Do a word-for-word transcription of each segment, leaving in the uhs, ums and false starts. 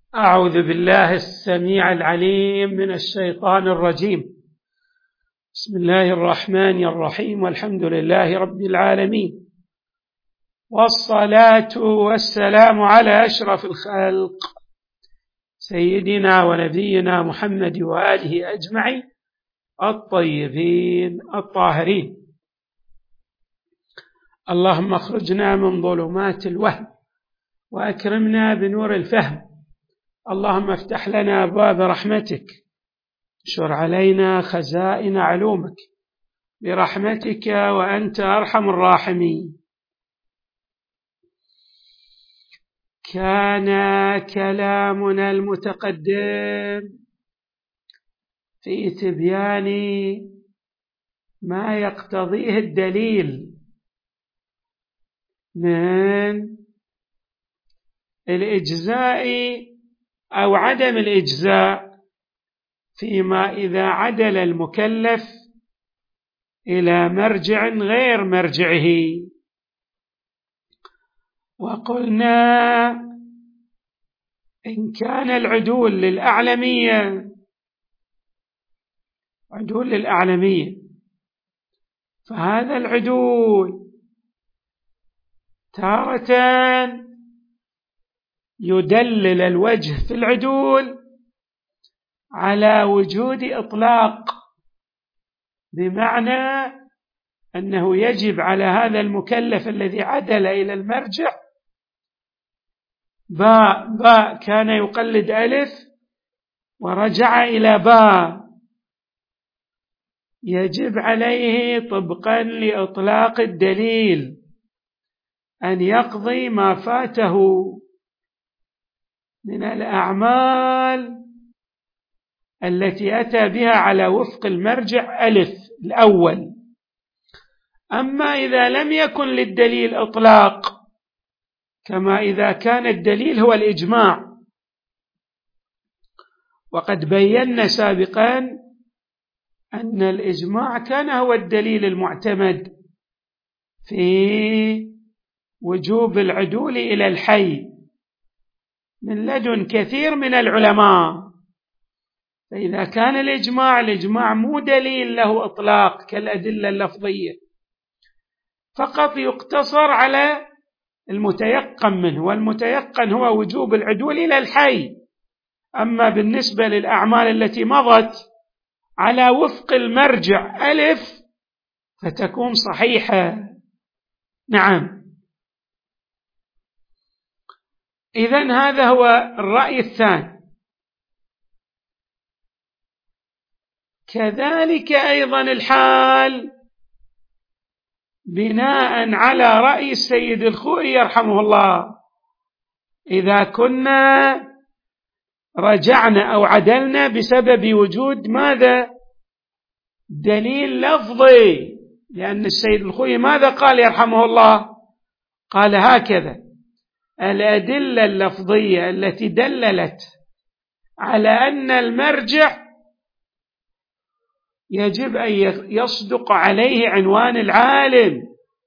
أعوذ بالله السميع العليم من الشيطان الرجيم. بسم الله الرحمن الرحيم، والحمد لله رب العالمين، والصلاة والسلام على أشرف الخلق سيدنا ونبينا محمد وآله أجمعين الطيبين الطاهرين. اللهم اخرجنا من ظلمات الوهم وأكرمنا بنور الفهم. اللهم افتح لنا أبواب رحمتك، اشر علينا خزائن علومك برحمتك وأنت أرحم الراحمين. كان كلامنا المتقدم في تبيان ما يقتضيه الدليل من الإجزاء أو عدم الإجزاء فيما إذا عدل المكلف إلى مرجع غير مرجعه. وقلنا إن كان العدول للأعلمية عدول للأعلمية فهذا العدول تارة يدلل الوجه في العدول على وجود إطلاق، بمعنى أنه يجب على هذا المكلف الذي عدل إلى المرجع باء باء كان يقلد ألف ورجع إلى باء، يجب عليه طبقا لإطلاق الدليل أن يقضي ما فاته من الأعمال التي أتى بها على وفق المرجع ألف الأول. أما إذا لم يكن للدليل إطلاق، كما إذا كان الدليل هو الإجماع، وقد بينا سابقا أن الإجماع كان هو الدليل المعتمد في وجوب العدول إلى الحي من لدن كثير من العلماء. فإذا كان الإجماع الإجماع مو دليل له إطلاق كالأدلة اللفظية، فقط يقتصر على المتيقن منه، والمتيقن هو وجوب العدول إلى الحي. أما بالنسبة للأعمال التي مضت على وفق المرجع ألف فتكون صحيحة. نعم، إذن هذا هو الرأي الثاني. كذلك أيضا الحال بناء على رأي السيد الخوئي يرحمه الله، إذا كنا رجعنا أو عدلنا بسبب وجود ماذا؟ دليل لفظي. لأن السيد الخوئي ماذا قال يرحمه الله؟ قال هكذا: الأدلة اللفظية التي دللت على أن المرجع يجب أن يصدق عليه عنوان العالم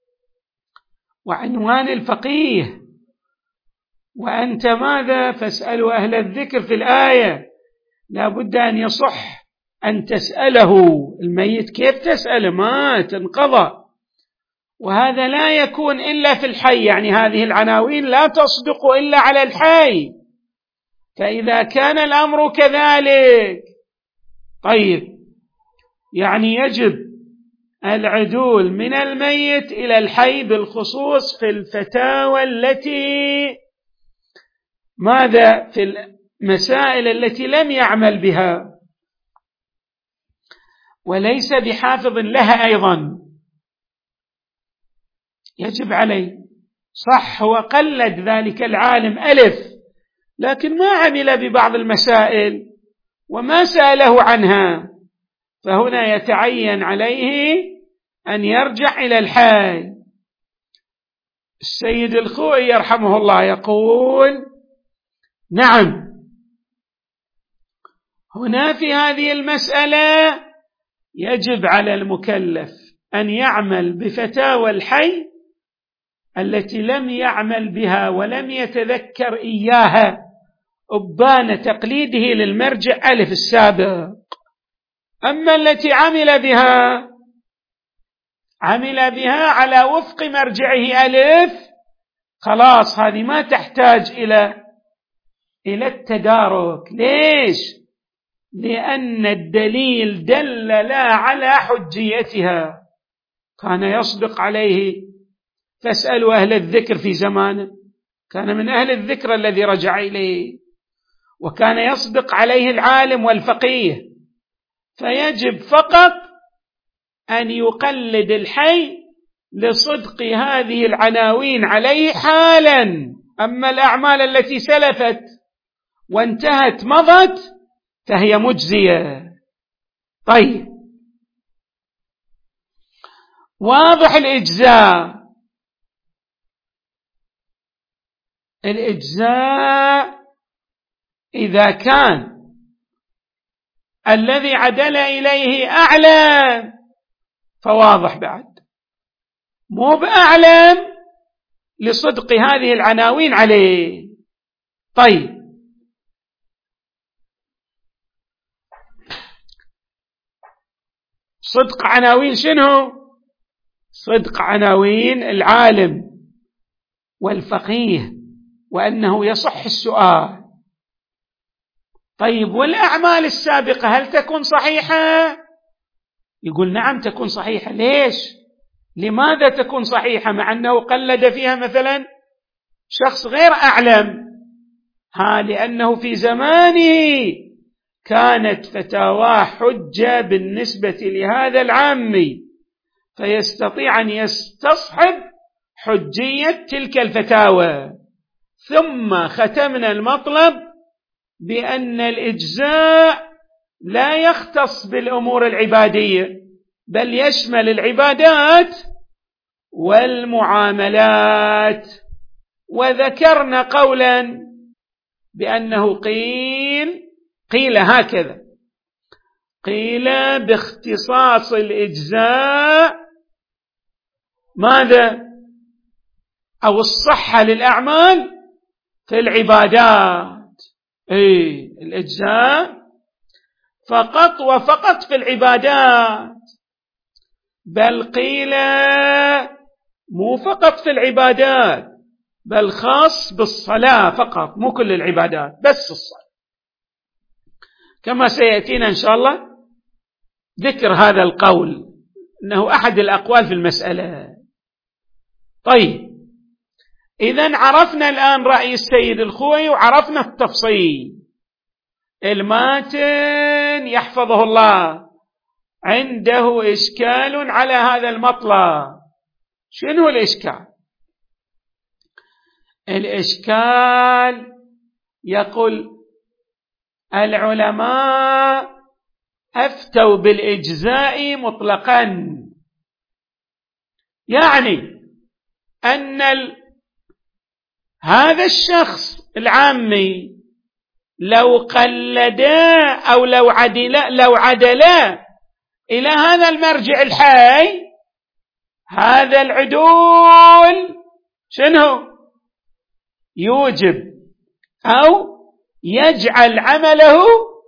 وعنوان الفقيه، وأنت ماذا؟ فاسألوا أهل الذكر في الآية، لا بد أن يصح أن تسأله. الميت كيف تسأله؟ مات انقضى، وهذا لا يكون إلا في الحي، يعني هذه العناوين لا تصدق إلا على الحي. فإذا كان الأمر كذلك، طيب، يعني يجب العدول من الميت إلى الحي، بالخصوص في الفتاوى التي ماذا؟ في المسائل التي لم يعمل بها وليس بحافظ لها أيضا يجب عليه. صح، هو قلد ذلك العالم ألف، لكن ما عمل ببعض المسائل وما سأله عنها، فهنا يتعين عليه أن يرجع إلى الحي. السيد الخوئي يرحمه الله يقول: نعم، هنا في هذه المسألة يجب على المكلف أن يعمل بفتاوى الحي التي لم يعمل بها ولم يتذكر إياها أبان تقليده للمرجع ألف السابق. أما التي عمل بها عمل بها على وفق مرجعه ألف، خلاص هذه ما تحتاج إلى إلى التدارك. ليش؟ لأن الدليل دل لا على حجيتها. كان يصدق عليه فاسألوا أهل الذكر في زمانه، كان من أهل الذكر الذي رجع إليه، وكان يصدق عليه العالم والفقيه، فيجب فقط أن يقلد الحي لصدق هذه العناوين عليه حالا. أما الأعمال التي سلفت وانتهت مضت فهي مجزية. طيب، واضح الإجزاء. الإجزاء إذا كان الذي عدل إليه أعلم فواضح، بعد مو بأعلم لصدق هذه العناوين عليه. طيب، صدق عناوين شنو؟ صدق عناوين العالم والفقيه، وأنه يصح السؤال. طيب، والأعمال السابقة هل تكون صحيحة؟ يقول نعم تكون صحيحة. ليش؟ لماذا تكون صحيحة مع أنه قلد فيها مثلا شخص غير أعلم؟ ها لأنه في زمانه كانت فتاواه حجة بالنسبة لهذا العامي، فيستطيع أن يستصحب حجية تلك الفتاوى. ثم ختمنا المطلب بأن الإجزاء لا يختص بالأمور العبادية، بل يشمل العبادات والمعاملات. وذكرنا قولا بأنه قيل قيل هكذا، قيل باختصاص الإجزاء ماذا؟ أو الصحة للأعمال في العبادات. إيه، الإجزاء فقط وفقط في العبادات، بل قيل مو فقط في العبادات، بل خاص بالصلاة فقط، مو كل العبادات، بس الصلاة، كما سيأتينا إن شاء الله ذكر هذا القول أنه أحد الأقوال في المسألة. طيب، إذن عرفنا الآن رأي السيد الخوئي وعرفنا التفصيل. الماتن يحفظه الله عنده إشكال على هذا المطلب. شنو الإشكال؟ الإشكال يقول العلماء أفتوا بالإجزاء مطلقا، يعني أن ال... هذا الشخص العامي لو قلدا أو لو عدلا لو عدلا إلى هذا المرجع الحي، هذا العدول شنو؟ يوجب أو يجعل عمله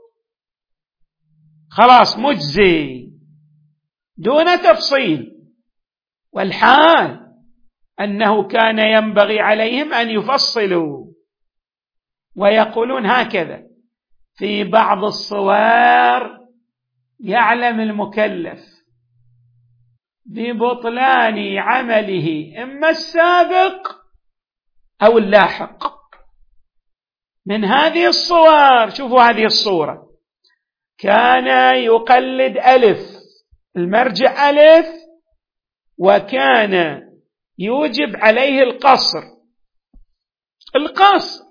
خلاص مجزي دون تفصيل. والحال أنه كان ينبغي عليهم أن يفصلوا ويقولون هكذا: في بعض الصور يعلم المكلف ببطلان عمله إما السابق أو اللاحق. من هذه الصور، شوفوا هذه الصورة، كان يقلد ألف، المرجع ألف، وكان يوجب عليه القصر القصر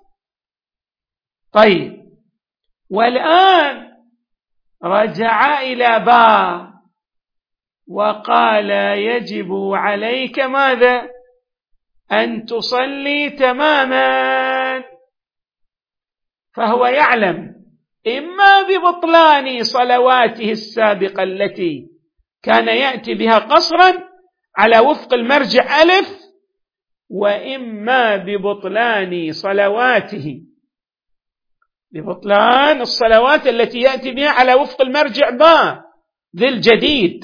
طيب، والآن رجع إلى باء وقال يجب عليك ماذا؟ أن تصلي تماما. فهو يعلم إما ببطلان صلواته السابقة التي كان يأتي بها قصرا على وفق المرجع ألف، وإما ببطلان صلواته ببطلان الصلوات التي يأتي بها على وفق المرجع با ذي الجديد.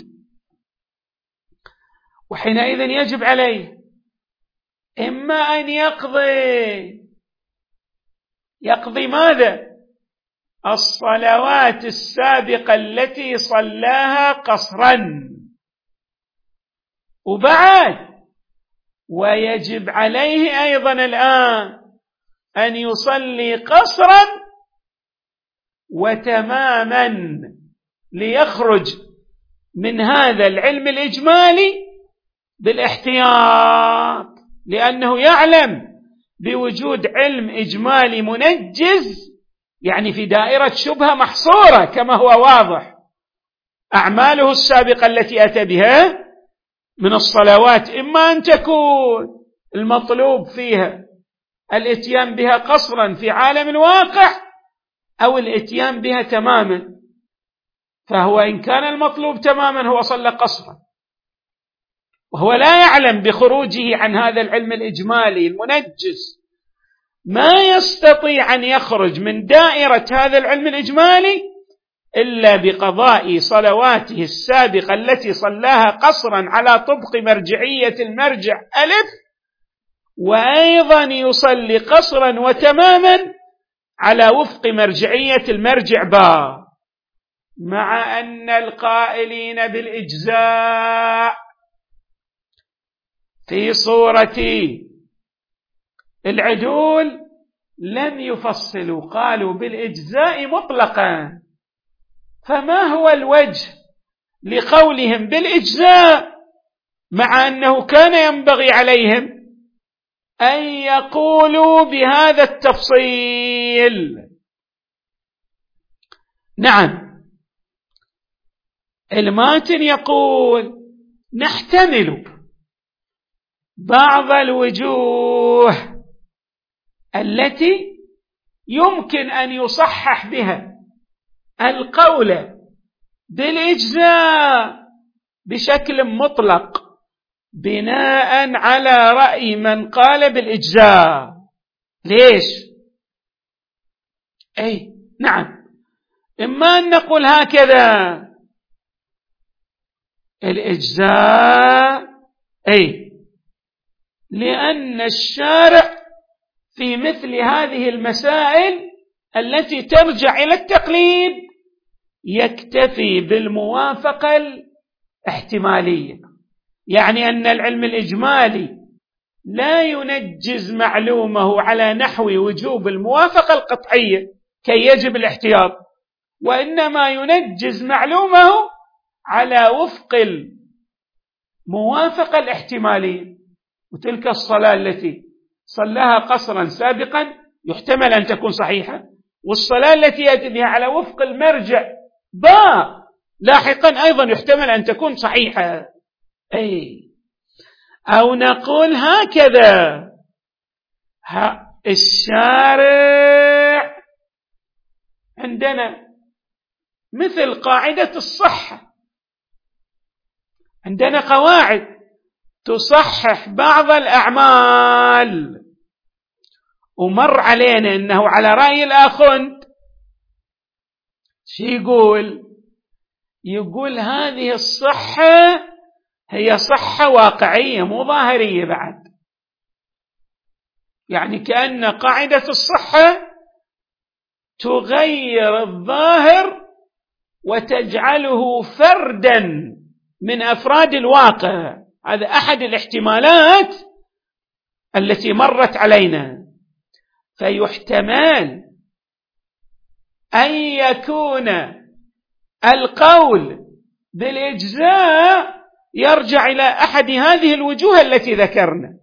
وحينئذ يجب عليه إما أن يقضي يقضي ماذا؟ الصلوات السابقة التي صلاها قصرا، وبعد ويجب عليه أيضا الآن أن يصلي قصرا وتماما ليخرج من هذا العلم الإجمالي بالاحتياط، لأنه يعلم بوجود علم إجمالي منجز، يعني في دائرة شبهة محصورة كما هو واضح. أعماله السابقة التي أتى بها من الصلوات إما أن تكون المطلوب فيها الاتيان بها قصرا في عالم الواقع أو الاتيان بها تماما، فهو إن كان المطلوب تماما هو صلى قصرا، وهو لا يعلم بخروجه عن هذا العلم الإجمالي المنجز ما يستطيع أن يخرج من دائرة هذا العلم الإجمالي إلا بقضاء صلواته السابقة التي صلاها قصرا على طبق مرجعية المرجع ألف، وأيضا يصلي قصرا وتماما على وفق مرجعية المرجع با، مع أن القائلين بالإجزاء في صورة العدول لم يفصلوا، قالوا بالإجزاء مطلقا. فما هو الوجه لقولهم بالإجزاء مع أنه كان ينبغي عليهم أن يقولوا بهذا التفصيل؟ نعم، الماتن يقول نحتمل بعض الوجوه التي يمكن أن يصحح بها القول بالإجزاء بشكل مطلق بناء على رأي من قال بالإجزاء. ليش؟ أي نعم، إما أن نقول هكذا الإجزاء أي لأن الشارع في مثل هذه المسائل التي ترجع إلى التقليد يكتفي بالموافقة الاحتمالية، يعني أن العلم الإجمالي لا ينجز معلومه على نحو وجوب الموافقة القطعية كي يجب الاحتياط، وإنما ينجز معلومه على وفق الموافقة الاحتمالية. وتلك الصلاة التي صلاها قصرا سابقا يحتمل أن تكون صحيحة، والصلاة التي يأتي بها على وفق المرجع با لاحقا أيضا يحتمل أن تكون صحيحة. أي أو نقول هكذا ها الشارع عندنا مثل قاعدة الصحة، عندنا قواعد تصحح بعض الأعمال، ومر علينا أنه على رأي الآخوند شو يقول؟ يقول هذه الصحة هي صحة واقعية مو ظاهرية بعد، يعني كأن قاعدة الصحة تغير الظاهر وتجعله فردا من أفراد الواقع. هذا أحد الاحتمالات التي مرت علينا. فيحتمل أن يكون القول بالإجزاء يرجع إلى أحد هذه الوجوه التي ذكرنا،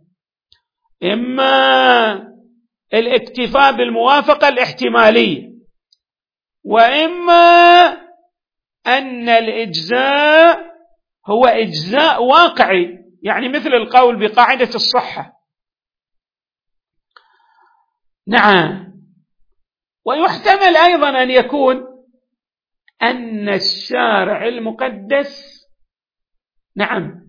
إما الاكتفاء بالموافقة الاحتمالية، وإما أن الإجزاء هو إجزاء واقعي، يعني مثل القول بقاعدة الصحة. نعم، ويحتمل أيضا أن يكون أن الشارع المقدس نعم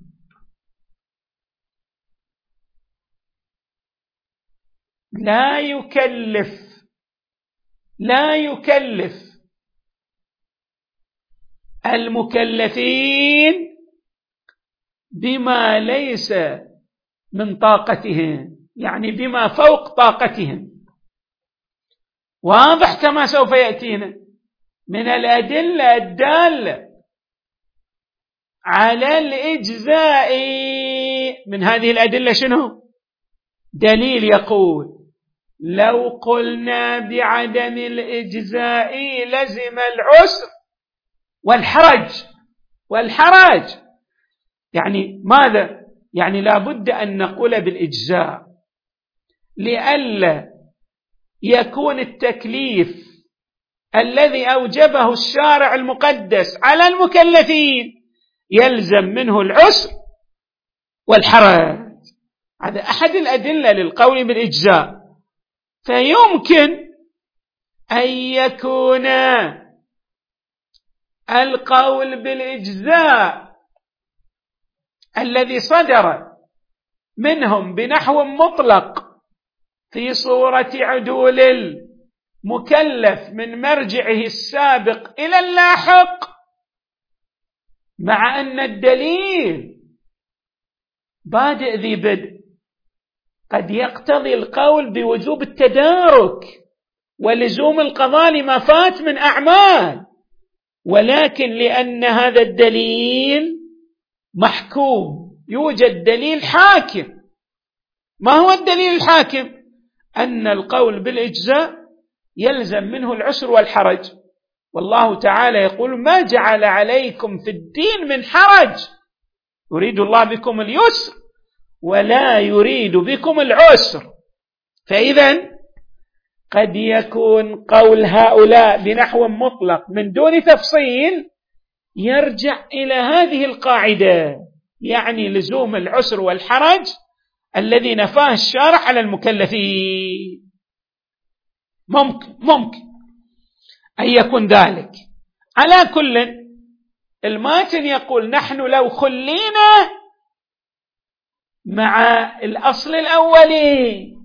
لا يكلف لا يكلف المكلفين بما ليس من طاقتهم، يعني بما فوق طاقتهم. واضح كما سوف يأتينا من الأدلة الدالة على الإجزاء. من هذه الأدلة شنو؟ دليل يقول لو قلنا بعدم الإجزاء لزم العسر والحرج. والحرج يعني ماذا؟ يعني لا بد أن نقول بالإجزاء لئلا يكون التكليف الذي أوجبه الشارع المقدس على المكلفين يلزم منه العسر والحرج. هذا أحد الأدلة للقول بالإجزاء. فيمكن أن يكون القول بالإجزاء الذي صدر منهم بنحو مطلق في صورة عدول المكلف من مرجعه السابق إلى اللاحق، مع أن الدليل بادئ ذي بدء قد يقتضي القول بوجوب التدارك ولزوم القضاء لما فات من أعمال، ولكن لأن هذا الدليل محكوم يوجد دليل حاكم. ما هو الدليل الحاكم؟ أن القول بالإجزاء يلزم منه العسر والحرج، والله تعالى يقول ما جعل عليكم في الدين من حرج يريد الله بكم اليسر ولا يريد بكم العسر. فإذا قد يكون قول هؤلاء بنحو مطلق من دون تفصيل يرجع إلى هذه القاعدة، يعني لزوم العسر والحرج الذي نفاه الشارع على المكلفين. ممكن ممكن أن يكون ذلك. على كل الماتن يقول نحن لو خلينا مع الأصل الأولي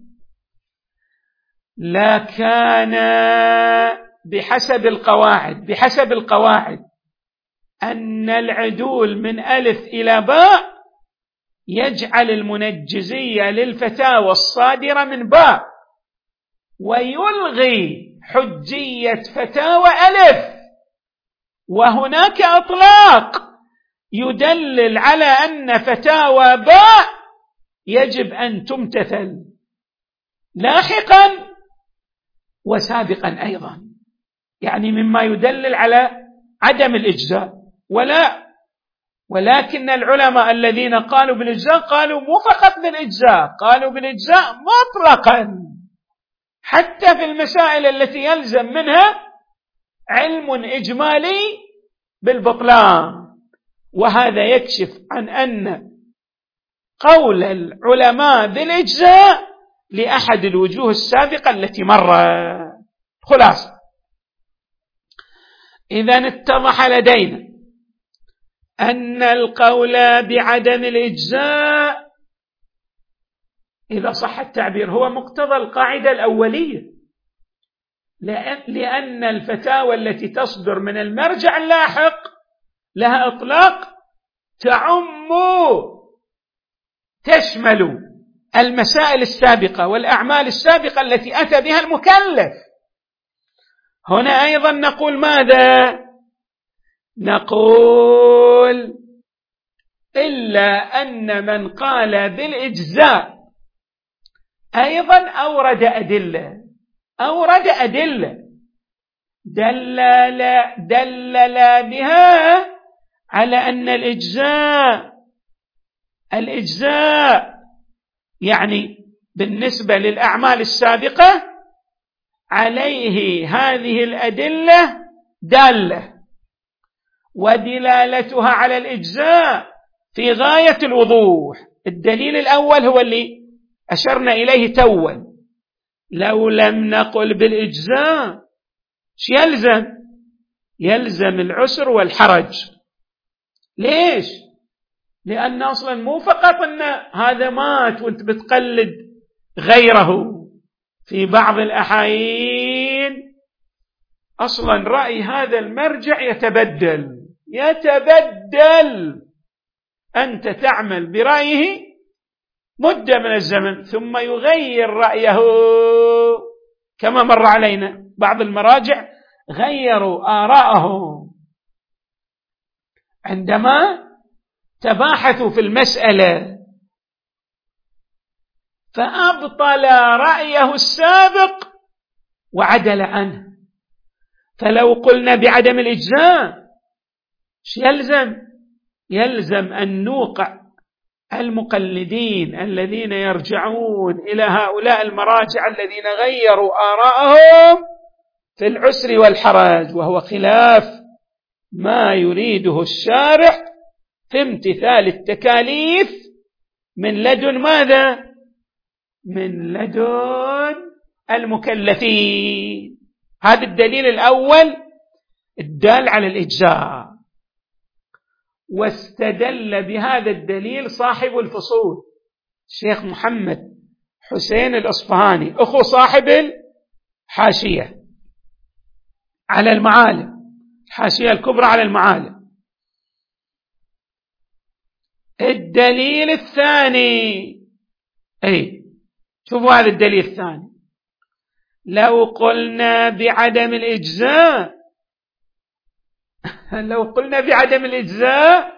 لكان بحسب القواعد بحسب القواعد أن العدول من ألف إلى باء يجعل المنجزية للفتاوى الصادرة من باء ويلغي حجية فتاوى ألف، وهناك إطلاق يدلل على أن فتاوى باء يجب أن تمتثل لاحقا وسابقا أيضا، يعني مما يدلل على عدم الإجزاء. ولا ولكن العلماء الذين قالوا بالإجزاء قالوا مو فقط بالإجزاء، قالوا بالإجزاء مطلقا حتى في المسائل التي يلزم منها علم إجمالي بالبطلان. وهذا يكشف عن أن قول العلماء بالإجزاء لأحد الوجوه السابقة التي مرت. خلاص، إذن اتضح لدينا أن القول بعدم الإجزاء إذا صح التعبير هو مقتضى القاعدة الأولية، لأن الفتاوى التي تصدر من المرجع اللاحق لها إطلاق تعم تشمل المسائل السابقة والأعمال السابقة التي أتى بها المكلف. هنا أيضا نقول ماذا؟ نقول إلا أن من قال بالإجزاء أيضا أورد أدلة أورد أدلة دلل دلل بها على أن الإجزاء الإجزاء يعني بالنسبة للأعمال السابقة عليه هذه الأدلة دالة، ودلالتها على الإجزاء في غاية الوضوح. الدليل الأول هو اللي أشرنا إليه توا، لو لم نقل بالإجزاء شو يلزم؟ يلزم العسر والحرج. ليش؟ لأن أصلا مو فقط أن هذا مات وانت بتقلد غيره، في بعض الأحايين أصلا رأي هذا المرجع يتبدل يتبدل أنت تعمل برأيه مدة من الزمن ثم يغير رأيه، كما مر علينا بعض المراجع غيروا آراءهم عندما تباحثوا في المسألة فأبطل رأيه السابق وعدل عنه. فلو قلنا بعدم الإجزاء يلزم يلزم أن نوقع المقلدين الذين يرجعون إلى هؤلاء المراجع الذين غيروا آراءهم في العسر والحرج، وهو خلاف ما يريده الشارع في امتثال التكاليف من لدن ماذا؟ من لدن المكلفين. هذا الدليل الأول الدال على الإجزاء. واستدل بهذا الدليل صاحب الفصول الشيخ محمد حسين الأصفهاني أخو صاحب الحاشية على المعالم، الحاشية الكبرى على المعالم. الدليل الثاني، أي شوفوا هذا الدليل الثاني، لو قلنا بعدم الإجزاء لو قلنا بعدم الإجزاء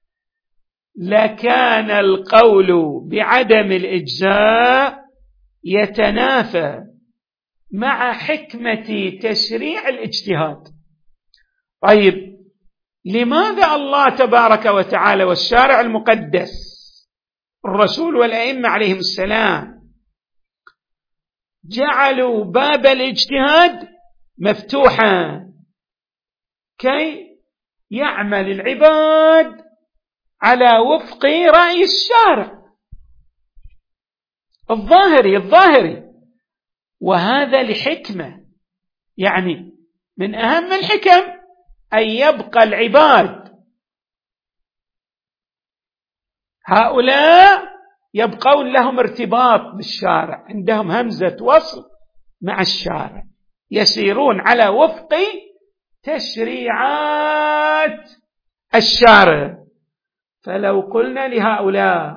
لكان القول بعدم الإجزاء يتنافى مع حكمة تشريع الاجتهاد. طيب لماذا الله تبارك وتعالى والشارع المقدس الرسول والأئمة عليهم السلام جعلوا باب الاجتهاد مفتوحا كي يعمل العباد على وفق رأي الشارع الظاهري الظاهري وهذا لحكمة، يعني من أهم الحكم أن يبقى العباد هؤلاء يبقون لهم ارتباط بالشارع، عندهم همزة وصل مع الشارع، يسيرون على وفق تشريعات الشارع. فلو قلنا لهؤلاء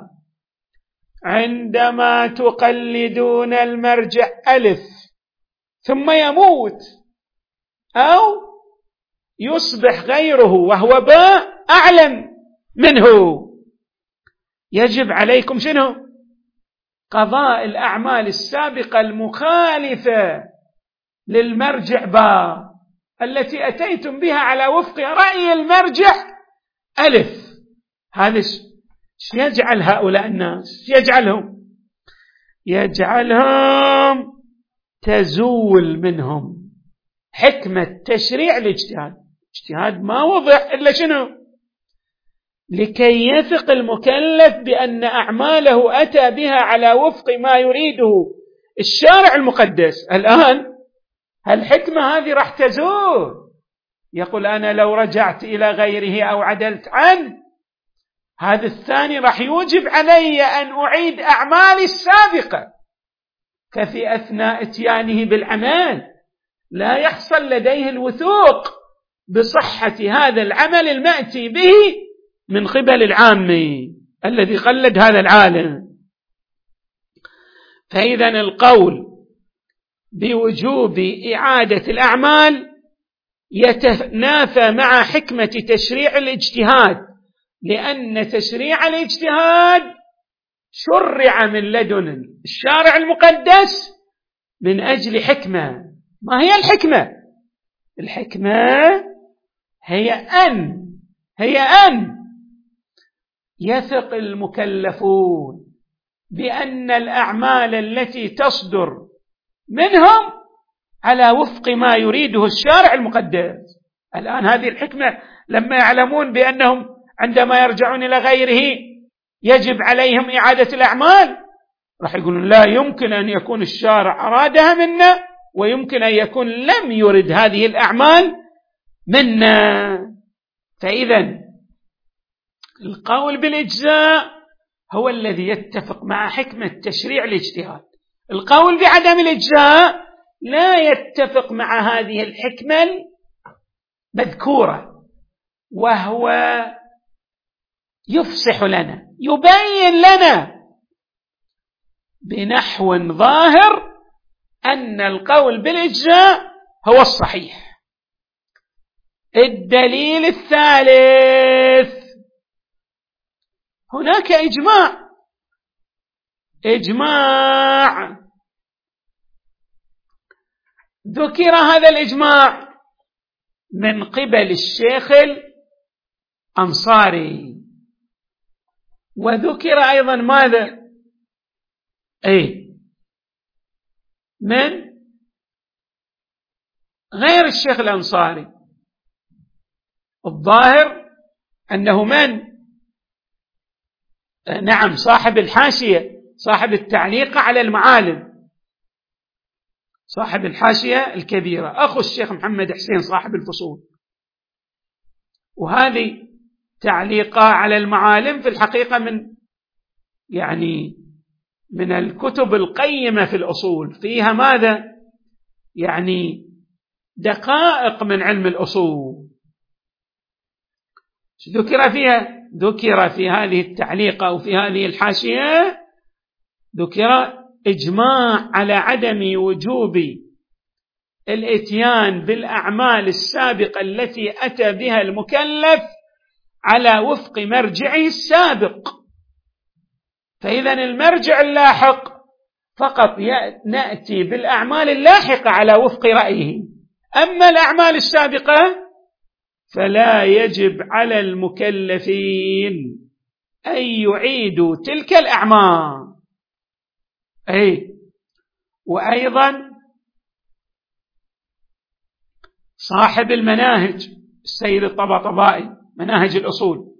عندما تقلدون المرجع ألف ثم يموت أو يصبح غيره وهو باء أعلم منه، يجب عليكم شنو؟ قضاء الأعمال السابقة المخالفة للمرجع باء التي أتيتم بها على وفق رأي المرجع ألف. هذا يجعل هؤلاء الناس يجعلهم يجعلهم تزول منهم حكمة تشريع الاجتهاد. اجتهاد ما وضح إلا شنو؟ لكي يثق المكلف بأن أعماله أتى بها على وفق ما يريده الشارع المقدس. الآن هالحكمة هذه راح تزول، يقول أنا لو رجعت إلى غيره أو عدلت عنه هذا الثاني راح يوجب علي أن أعيد أعمالي السابقة، ففي أثناء اتيانه بالعمل لا يحصل لديه الوثوق بصحة هذا العمل المأتي به من قبل العامي الذي قلد هذا العالم. فإذا القول بوجوب إعادة الأعمال يتنافى مع حكمة تشريع الاجتهاد، لأن تشريع الاجتهاد شرع من لدن الشارع المقدس من أجل حكمة. ما هي الحكمة؟ الحكمة هي أن هي أن يثق المكلفون بأن الأعمال التي تصدر منهم على وفق ما يريده الشارع المقدس. الآن هذه الحكمة لما يعلمون بأنهم عندما يرجعون إلى غيره يجب عليهم إعادة الأعمال راح يقولون لا يمكن أن يكون الشارع أرادها منا ويمكن أن يكون لم يرد هذه الأعمال منا. فإذا القول بالإجزاء هو الذي يتفق مع حكمة تشريع الاجتهاد. القول بعدم الإجزاء لا يتفق مع هذه الحكمة المذكورة، وهو يفصح لنا، يبين لنا بنحو ظاهر أن القول بالإجزاء هو الصحيح. الدليل الثالث، هناك إجماع إجماع ذكر هذا الإجماع من قبل الشيخ الأنصاري، وذكر أيضا ماذا؟ أي من غير الشيخ الأنصاري. الظاهر أنه من نعم صاحب الحاشية، صاحب التعليق على المعالم، صاحب الحاشية الكبيرة، أخو الشيخ محمد حسين صاحب الفصول. وهذه تعليقة على المعالم في الحقيقة من يعني من الكتب القيمة في الأصول، فيها ماذا؟ يعني دقائق من علم الأصول. ذكر فيها ذكر في هذه التعليقة أو في هذه الحاشية ذكر إجماع على عدم وجوب الإتيان بالأعمال السابقة التي أتى بها المكلف على وفق مرجعه السابق. فإذا المرجع اللاحق فقط نأتي بالأعمال اللاحقة على وفق رأيه، أما الأعمال السابقة فلا يجب على المكلفين أن يعيدوا تلك الأعمال. أي وأيضا صاحب المناهج السيد الطباطبائي مناهج الأصول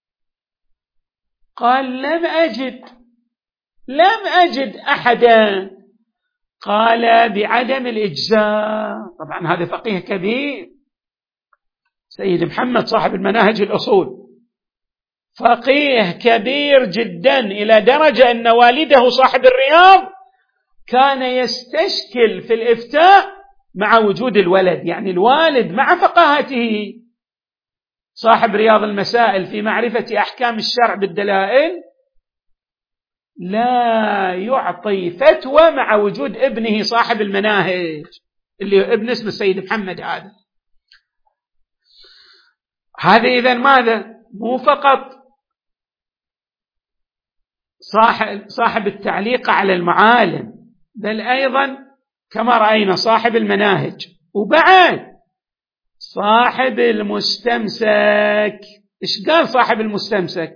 قال لم أجد لم أجد أحدا قال بعدم الإجزاء. طبعا هذا فقيه كبير، سيد محمد صاحب المناهج الأصول فقيه كبير جدا، إلى درجة أن والده صاحب الرياض كان يستشكل في الإفتاء مع وجود الولد، يعني الوالد مع فقاهته صاحب رياض المسائل في معرفة أحكام الشرع بالدلائل لا يعطي فتوى مع وجود ابنه صاحب المناهج اللي ابن اسمه السيد محمد. هذا هذا إذن ماذا؟ مو فقط صاحب, صاحب التعليق على المعالم، بل أيضا كما رأينا صاحب المناهج، وبعد صاحب المستمسك. إيش قال صاحب المستمسك؟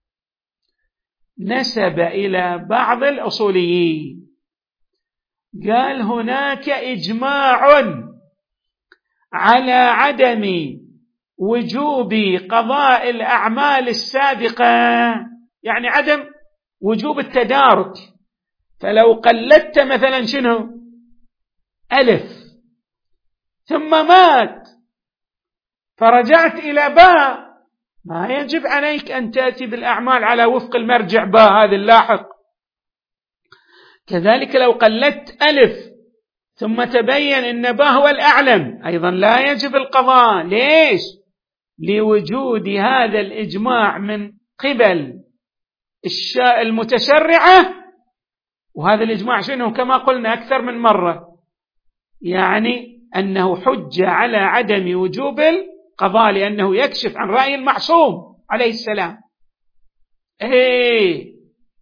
نسب إلى بعض الأصوليين قال هناك إجماع على عدم وجوب قضاء الأعمال السابقة، يعني عدم وجوب التدارك. فلو قلدت مثلا شنو ألف ثم مات فرجعت إلى باء، ما يجب عليك أن تأتي بالأعمال على وفق المرجع باء هذا اللاحق. كذلك لو قلدت ألف ثم تبين أن باء هو الأعلم أيضا لا يجب القضاء. ليش؟ لوجود هذا الإجماع من قبل المتشرعة. وهذا الإجماع شنو؟ كما قلنا أكثر من مرة، يعني أنه حجة على عدم وجوب القضاء، لأنه يكشف عن رأي المعصوم عليه السلام. إيه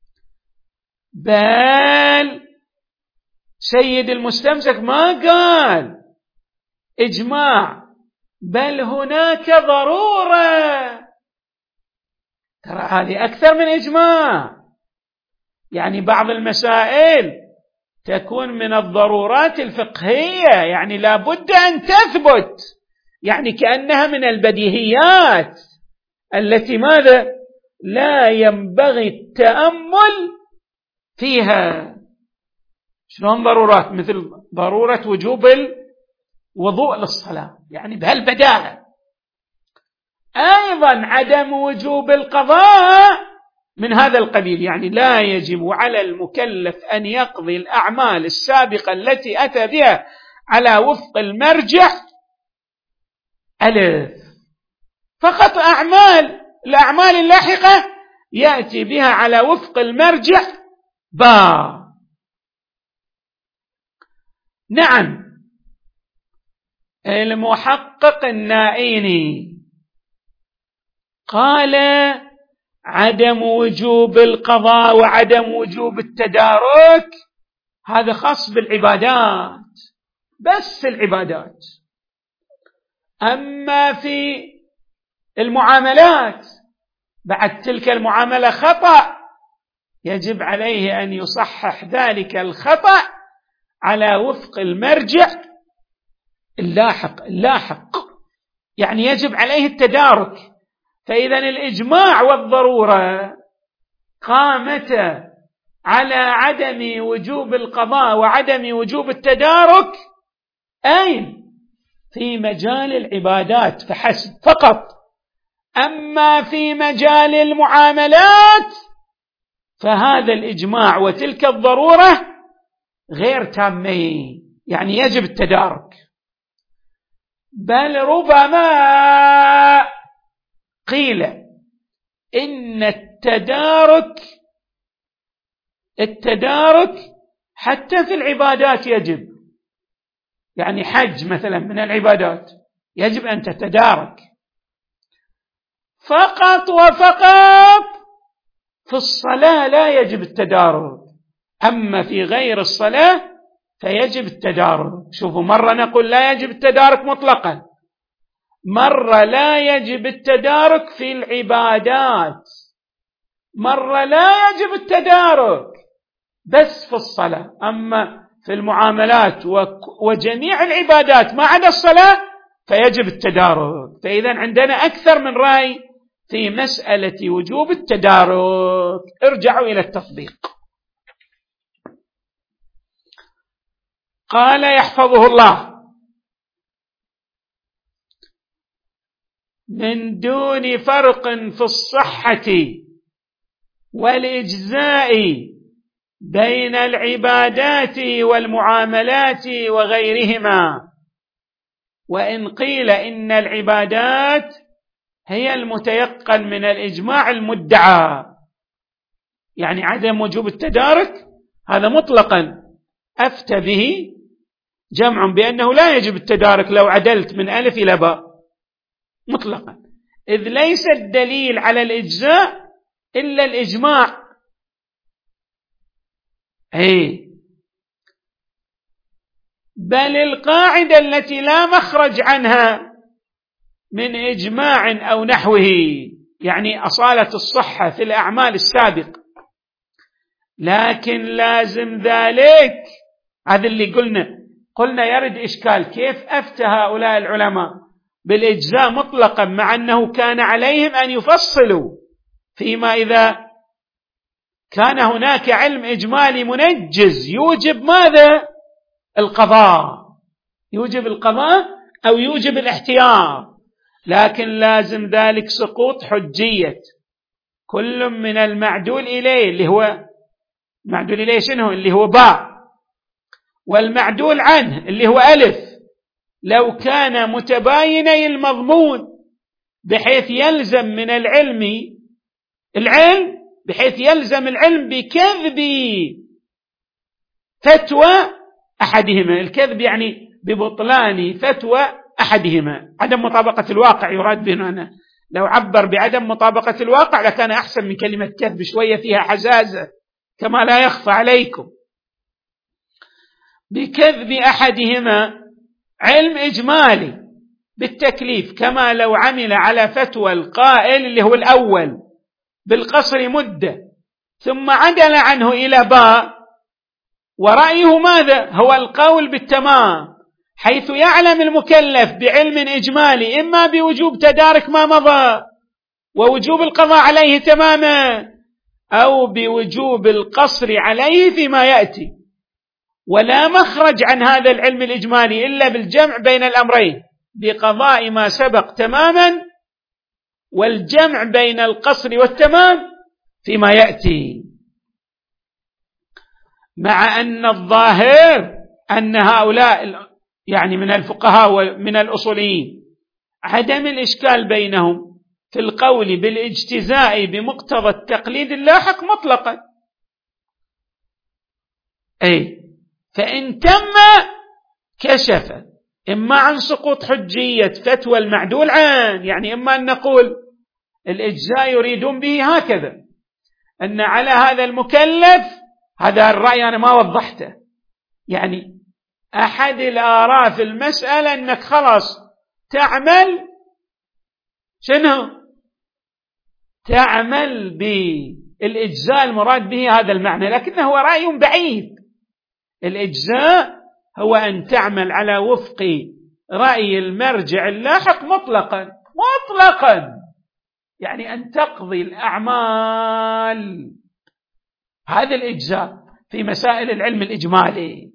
بل سيد المستمسك ما قال إجماع، بل هناك ضرورة. ترى هذه أكثر من إجماع، يعني بعض المسائل تكون من الضرورات الفقهية، يعني لا بد أن تثبت، يعني كأنها من البديهيات التي ماذا لا ينبغي التأمل فيها. شلون ضرورات؟ مثل ضرورة وجوب الوضوء للصلاة، يعني بهالبداهة. أيضا عدم وجوب القضاء من هذا القبيل، يعني لا يجب على المكلف أن يقضي الأعمال السابقة التي أتى بها على وفق المرجع ألف، فقط أعمال الأعمال اللاحقة يأتي بها على وفق المرجع باء. نعم، المحقق النائيني قال عدم وجوب القضاء وعدم وجوب التدارك هذا خاص بالعبادات، بس العبادات. أما في المعاملات بعد تلك المعاملة خطأ، يجب عليه أن يصحح ذلك الخطأ على وفق المرجع اللاحق اللاحق يعني يجب عليه التدارك. فإذا الإجماع والضرورة قامتا على عدم وجوب القضاء وعدم وجوب التدارك أين؟ في مجال العبادات فحسب فقط. أما في مجال المعاملات فهذا الإجماع وتلك الضرورة غير تامين، يعني يجب التدارك. بل ربما قيل إن التدارك التدارك حتى في العبادات يجب، يعني حج مثلا من العبادات يجب أن تتدارك، فقط وفقط في الصلاة لا يجب التدارك، أما في غير الصلاة فيجب التدارك. شوفوا، مرة نقول لا يجب التدارك مطلقا، مرة لا يجب التدارك في العبادات، مرة لا يجب التدارك بس في الصلاة. أما في المعاملات وجميع العبادات ما عدا الصلاة فيجب التدارك. فإذا عندنا أكثر من رأي في مسألة وجوب التدارك. ارجعوا إلى التطبيق. قال يحفظه الله: من دون فرق في الصحة والإجزاء بين العبادات والمعاملات وغيرهما، وإن قيل إن العبادات هي المتيقن من الإجماع المدعى، يعني عدم وجوب التدارك هذا مطلقا أفتى به جمع بأنه لا يجب التدارك لو عدلت من ألف إلى باء مطلقا، إذ ليس الدليل على الإجزاء إلا الإجماع. أي بل القاعدة التي لا مخرج عنها من إجماع أو نحوه، يعني أصالة الصحة في الأعمال السابقة، لكن لازم ذلك. هذا اللي قلنا قلنا يرد إشكال، كيف أفتى هؤلاء العلماء بالإجزاء مطلقا مع أنه كان عليهم أن يفصلوا فيما إذا كان هناك علم إجمالي منجز يوجب ماذا؟ القضاء، يوجب القضاء أو يوجب الاحتياط، لكن لازم ذلك سقوط حجية كل من المعدول إليه، اللي هو معدول إليه شنو؟ اللي هو باء، والمعدول عنه اللي هو ألف، لو كان متبايني المضمون بحيث يلزم من العلم العلم بحيث يلزم العلم بكذب فتوى أحدهما. الكذب يعني ببطلان فتوى أحدهما، عدم مطابقة الواقع يراد به هنا. لو عبر بعدم مطابقة الواقع لكان أحسن من كلمة كذب، شوية فيها حزازة كما لا يخفى عليكم. بكذب أحدهما علم إجمالي بالتكليف، كما لو عمل على فتوى القائل اللي هو الأول بالقصر مدة ثم عدل عنه إلى باء، ورأيه ماذا؟ هو القول بالتمام، حيث يعلم المكلف بعلم إجمالي إما بوجوب تدارك ما مضى ووجوب القضاء عليه تماما، أو بوجوب القصر عليه فيما يأتي، ولا مخرج عن هذا العلم الإجمالي إلا بالجمع بين الأمرين، بقضاء ما سبق تماما والجمع بين القصر والتمام، فيما يأتي، مع أن الظاهر أن هؤلاء يعني من الفقهاء ومن الأصوليين عدم الإشكال بينهم في القول بالاجتزاء بمقتضى التقليد اللاحق مطلقا. أي فإن تم كشف إما عن سقوط حجية فتوى المعدول عنه، يعني إما أن نقول الإجزاء يريدون به هكذا أن على هذا المكلف، هذا الرأي أنا ما وضحته، يعني أحد الآراء في المسألة أنك خلاص تعمل شنو؟ تعمل بالإجزاء المراد به هذا المعنى، لكنه هو رأي بعيد. الإجزاء هو أن تعمل على وفق رأي المرجع اللاحق مطلقا مطلقا، يعني أن تقضي الأعمال، هذا الإجزاء في مسائل العلم الإجمالي.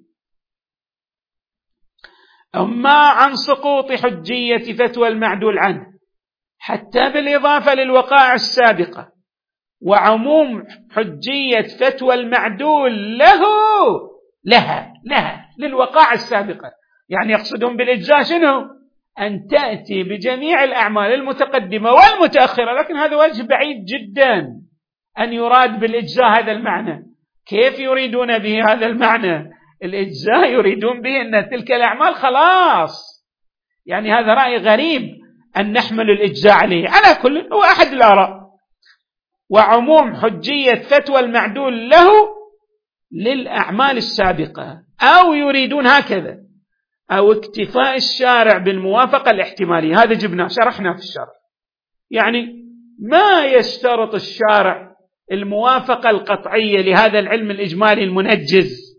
أما عن سقوط حجية فتوى المعدول عنه حتى بالإضافة للوقائع السابقة وعموم حجية فتوى المعدول له لها لها للوقائع السابقة، يعني يقصدون بالإجزاء شنو؟ أن تأتي بجميع الأعمال المتقدمة والمتأخرة، لكن هذا وجه بعيد جدا أن يراد بالإجزاء هذا المعنى. كيف يريدون به هذا المعنى؟ الإجزاء يريدون به أن تلك الأعمال خلاص، يعني هذا رأي غريب أن نحمل الإجزاء عليه. على كل هو أحد الآراء. وعموم حجية فتوى المعدول له للأعمال السابقة، أو يريدون هكذا، أو اكتفاء الشارع بالموافقة الاحتمالية. هذا جبناه شرحنا في الشرح، يعني ما يشترط الشارع الموافقة القطعية لهذا العلم الإجمالي المنجز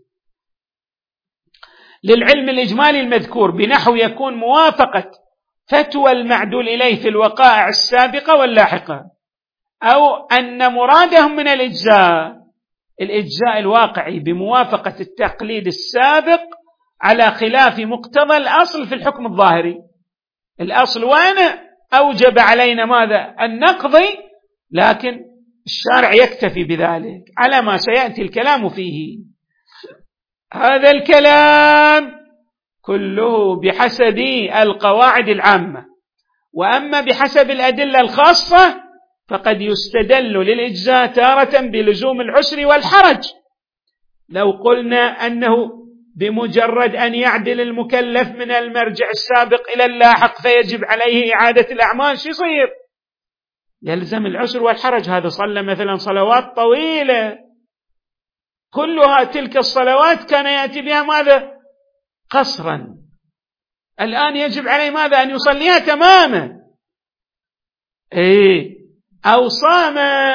للعلم الإجمالي المذكور، بنحو يكون موافقة فتوى المعدول إليه في الوقائع السابقة واللاحقة، أو أن مرادهم من الإجزاء الإجزاء الواقعي بموافقة التقليد السابق على خلاف مقتضى الأصل في الحكم الظاهري. الأصل وأنا أوجب علينا ماذا؟ أن نقضي، لكن الشارع يكتفي بذلك على ما سيأتي الكلام فيه. هذا الكلام كله بحسب القواعد العامة، وأما بحسب الأدلة الخاصة فقد يستدل للإجزاء تارة بلزوم العسر والحرج. لو قلنا أنه بمجرد أن يعدل المكلف من المرجع السابق إلى اللاحق فيجب عليه إعادة الأعمال، شو يصير؟ يلزم العسر والحرج. هذا صلى مثلا صلوات طويلة، كلها تلك الصلوات كان يأتي بها ماذا؟ قصرا، الآن يجب عليه ماذا؟ أن يصليها تماما. إيه، أو صام،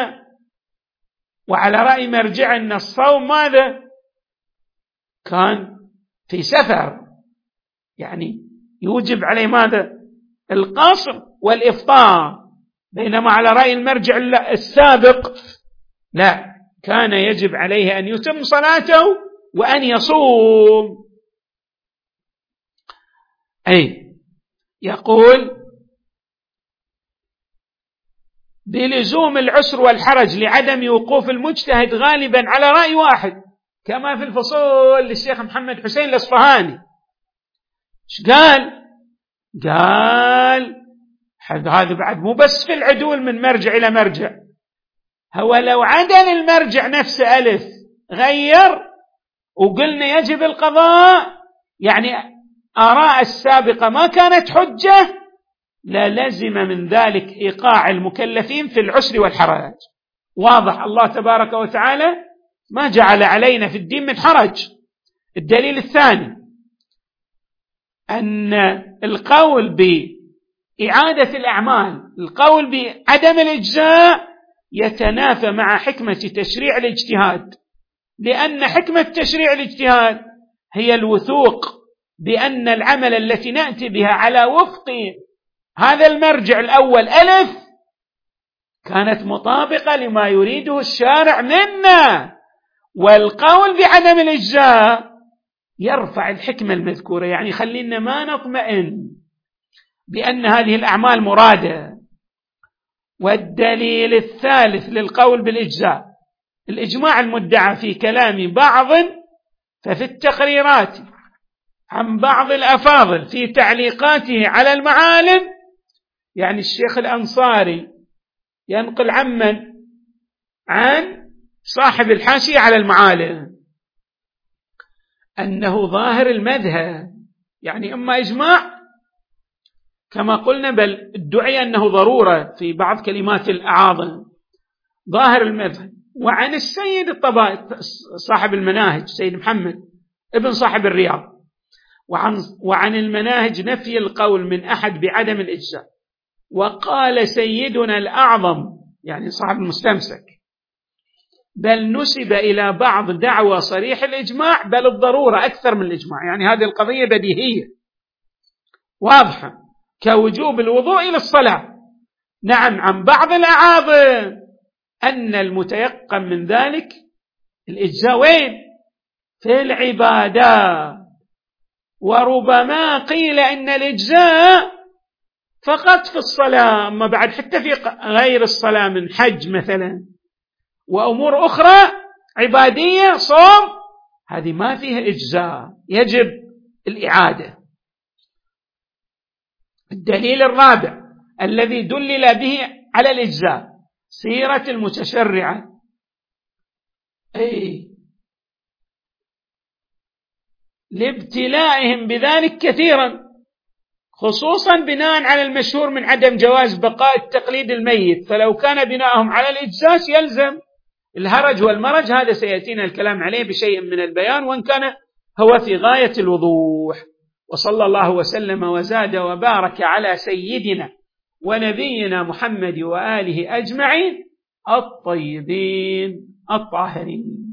وعلى رأي مرجع أن الصوم ماذا؟ كان في سفر، يعني يوجب عليه ماذا؟ القصر والإفطار، بينما على رأي المرجع السابق لا، كان يجب عليه أن يتم صلاته وأن يصوم. أي يقول بلزوم العسر والحرج لعدم وقوف المجتهد غالبا على رأي واحد، كما في الفصول للشيخ محمد حسين الأصفهاني. ايش قال؟ قال هذا بعد مو بس في العدول من مرجع إلى مرجع، هو لو عدل المرجع نفسه ألف غير وقلنا يجب القضاء، يعني آراء السابقة ما كانت حجة، لا لزم من ذلك إيقاع المكلفين في العسر والحرج. واضح؟ الله تبارك وتعالى ما جعل علينا في الدين من حرج. الدليل الثاني أن القول بإعادة الأعمال، القول بعدم الإجزاء يتنافى مع حكمة تشريع الاجتهاد، لأن حكمة تشريع الاجتهاد هي الوثوق بأن العمل التي نأتي بها على وفق هذا المرجع الأول ألف كانت مطابقة لما يريده الشارع منا. والقول بعدم الإجزاء يرفع الحكمة المذكورة، يعني خلينا ما نطمئن بأن هذه الأعمال مرادة. والدليل الثالث للقول بالإجزاء الإجماع المدعى في كلام بعض، ففي التقريرات عن بعض الأفاضل في تعليقاته على المعالم، يعني الشيخ الأنصاري ينقل عمن عن صاحب الحاشية على المعالم أنه ظاهر المذهب، يعني إما إجماع كما قلنا، بل ادعي أنه ضرورة في بعض كلمات الأعاظم، ظاهر المذهب. وعن السيد الطبائي صاحب المناهج سيد محمد ابن صاحب الرياض، وعن, وعن المناهج نفي القول من أحد بعدم الإجزاء. وقال سيدنا الأعظم يعني صاحب المستمسك بل نسب إلى بعض دعوى صريح الإجماع، بل الضرورة أكثر من الإجماع، يعني هذه القضية بديهية واضحة كوجوب الوضوء إلى الصلاة. نعم، عن بعض الأعاظم أن المتيقن من ذلك الإجزاء وين؟ في العبادات، وربما قيل إن الإجزاء فقط في الصلاة، أما بعد حتى في غير الصلاة من حج مثلا وأمور أخرى عبادية صوم، هذه ما فيها إجزاء، يجب الإعادة. الدليل الرابع الذي دلل به على الإجزاء سيرة المتشرعة، أي لابتلائهم بذلك كثيرا، خصوصا بناء على المشهور من عدم جواز بقاء التقليد الميت، فلو كان بناءهم على الإجزاء يلزم الهرج والمرج، هذا سيأتينا الكلام عليه بشيء من البيان، وإن كان هو في غاية الوضوح. وصلى الله وسلم وزاد وبارك على سيدنا ونبينا محمد وآله أجمعين الطيبين الطاهرين.